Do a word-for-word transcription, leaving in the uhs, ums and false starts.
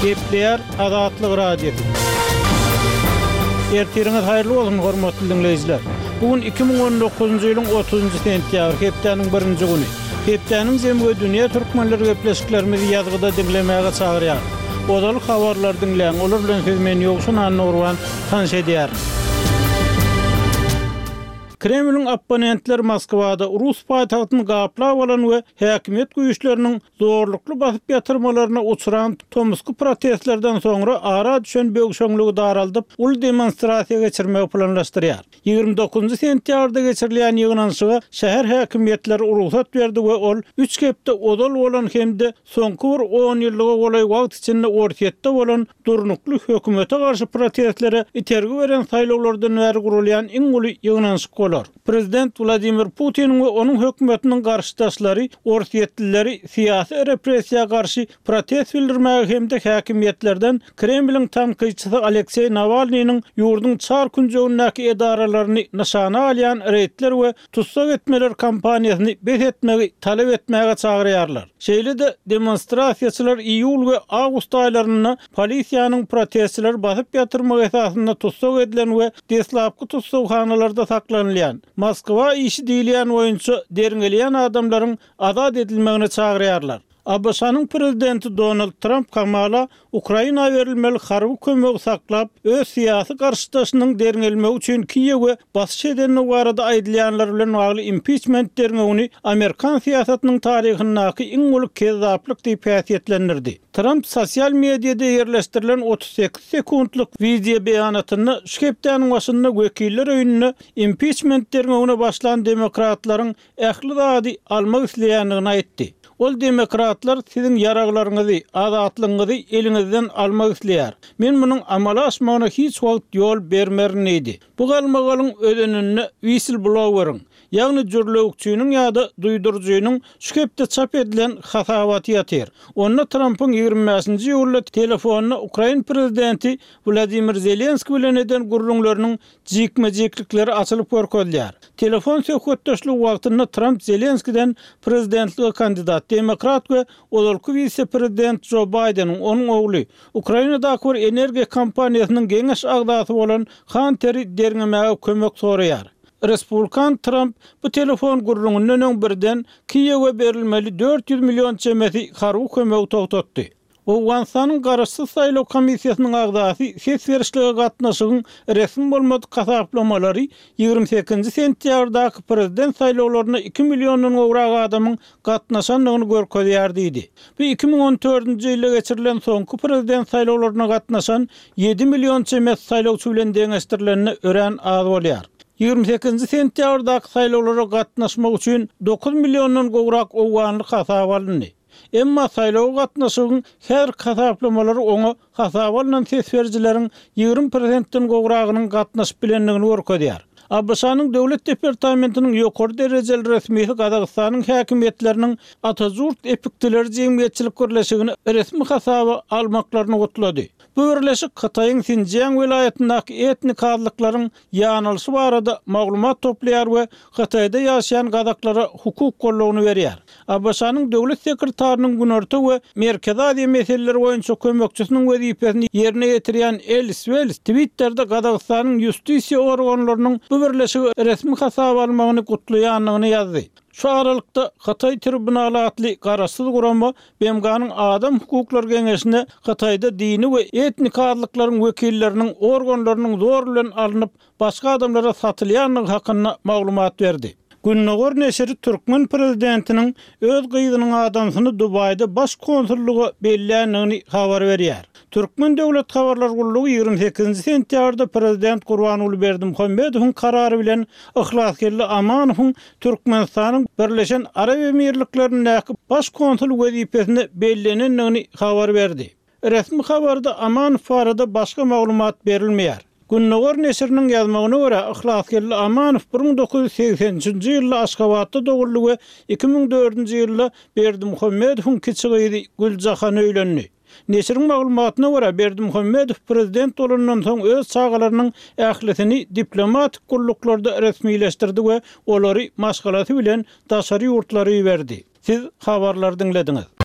Gepleyer Azatlyk Radiosu. Ertiriniz hayırlı olsun hormatly dinleyijiler. Bugün iki bin on dokuzuncu ýylyň otuzunçy sentýabr, hepdeniň birinji güni. Hepdeniň Zemwe dünýä türkmenleri gepleşiklerimizi ýazgyda dinlemäge çagyrýar. Odaly habarlar dinleýän, olar bilen söz men ýoksun Anurwan tanış edýär. Kremlin opponentler Moskwada Rus paýtagtyny gaplap alan we häkimet güýçleriniň zorlukly basyp ýatyrmalaryna uçuran tomsky protestlerden soňra ara düşen böwşeňligi daraldyp, ul demonstrasiýa geçirmek planlaşdyrýar. ýygrimi dokuzunçy sentýabrda geçirilýän ýygnanşyga şäher häkimetleri ruhsat berdi we ol üç gepde odal bolan hemde soňky bir on ýyllyga golay wagt içinde ortatda bolan durnukly hökümete garşy protestlere itergi beren saýlawlardan bäri gurulýan iň uly ýygnanşyk. Prezident Vladimir Putin we onun hökümetiniň garşydaşlary, ortatlileri siyasi repressiýa garşy protest bildirmäge hemde häkimetlerden Kremlin tanqyçysy Aleksey Navalnyň ýurduň çar künjegindäki edaralaryny nişana alýan reýtler we tutsak etmeler kampaniýasyny bet etmegi talep etmäge çagyrýarlar. Şeýle-de demonstrasiýaçylar iýul we awgust aýlaryna polisiýanyň protestçiler basyp ýatyrmak esasynda tutsak edilen we deslapky tutsakxanalarda saklanýan Moskwa işi diýilýän oýunçy derňelýän adamlaryň azat edilmegine çagyrýarlar. A B S-nyň prezidenti Donald Trump Kamala Ukraina berilmeli harby kömegi saklap, öz siyasi garşydaşynyň derňelmegi üçin Kiýewe basyş edenine barada aýdylýanlar bilen bagly impeachment derňegini Amerikan siýasatynyň taryhyndaky iň uly kezzaplyk diýip häsiýetlendirdi. Trump sosial mediada ýerleşdirilen otuz sekiz sekundlyk video beýanatyny şüpdäniň başynda wekiller öýünde impeachment derňegine başlan demokratlaryň ähli zady almak isleýändigini aýtdy. Ol demokratlar sizin yaraglaryňyzy, azatlygyňyzy eliňizden almak isleýär. Men munyň amala aşmagyna hiç wagt ýol bermerin idi. Bu galmagalyň ödenini whistleblower'ın, ýagny jurlawçynyň ýa-da duýdurjynyň şüpde çap edilen hasabaty ýatyr. Onda Trump'yň ýygrimi beşinji ýylda telefonuna Ukraina prezidenti Vladimir Zelenski bilen eden gurulmaklarynyň jikme-jiklikleri açylyp görkezýär. Telefon söhbetdeşligi wagtynda Trump Zelenski'den prezidentliğe kandidat demokrat we olalky vice-prezident Joe Biden'ın onun ogly Ukrainadaky bir energiýa kompaniýasynyň geňeş agdasy bolan Hunter'i derňemäge kömek soraýar. Respublikan Trump bu telefon gurulmagynyň birden Kiýewe berilmeli dört yüz milyon çemeti harby kömegi togtatdy. O Wansanyň garaşsyz saýlaw komissiýasynyň agdasy ses berişlige gatnaşygyň resmi bolmady gasaplamalary ýygrimi sekizinji sentýabrdaky prezident saýlawlaryna iki milyondan gowrak adamyň gatnaşandygyny görkezýär diýdi. Bu iki bin on dördünçi ýylda geçirilen soňky prezident saýlawlaryna gatnaşan yedi milyon çemet saýlawçy bilen deňeşdirilenine ören az bolýar. ýygrimi sekizinji sentýabrdaky saýlawlara gatnaşmak üçin dokuz milyondan gowrak owanlyk hasap alındy. Emma saýlaw gatnaşygyň her hasaplamaları oňa hasap alynan ses berjileriň ýygrimi prosentden gowragynyň gatnaşyp bilendigini görkezýär. A B S-nyň döwlet departamentiniň ýokary derejeli resmiýeti Gazagystanyň häkimetleriniň Atatürk epikdiler jemgyýetçilik görleşigini resmi hasaba almaklaryny gutlady. Bu birleşik Hataýyň Sinjiang vilayatyndäki etnik azlyklaryň ýanylşy barada maglumat toplaýar we Hataýda ýaşaýan gazaklara hukuk gollawyny berýär. A B S-nyň döwlet sekretarinyň günorta we Merkezi Aziýa meseleleri boýunça kömekçisiniň wezipesini ýerine ýetirýän Ellis Wells Twitter'da Gazagystanyň ýustisiýa organlarynyň bu birleşigi resmi hasap almagyny gutlaýanlygyny ýazdy. Şu aralykda Hataý tribunaly atly garaşsyz gurama B M G-nyň Adam hukuklar geňeşine Hataýda dini we etnik azlyklaryň wekilleriniň organlarynyň zor bilen alınıp başga adamlara satylýanlygy hakynda maglumat berdi. Günnäger neşri Türkmen prezidentiniň öz gyzynyň adamsyny Dubaýda baş konsullugy belläňdigini habar berýär. Türkmen döwlet habarlar gurulugy ýygrimi sekizinji sentýabrda prezident Gurbanuly Berdimuhammedowyň karary bilen Ihlaskerli Amanowyň Türkmenistanyň Birleşen Arab Emirliklerindäki baş konsul wezipesine bellenendigini habar berdi. Resmi habarda Amanow barada başga maglumat berilmeýär. Günnäger neşriniň ýazmagyna görä Ihlaskerli Amanow bir min dokuz yüz seksençinji ýylda Aşgabatda doguldy we iki min dördünçi ýylda Berdimuhammedowyň kiçigi Güljahan öýlendi. Neşriň maglumatyna görä Berdimuhammedow prezident bolandan soň öz çağalarynyň ählisini diplomatik gulluklarda resmileşdirdi we olary maşgalasy bilen daşary ýurtlara ýerdi. Siz habarlar dinlediňiz.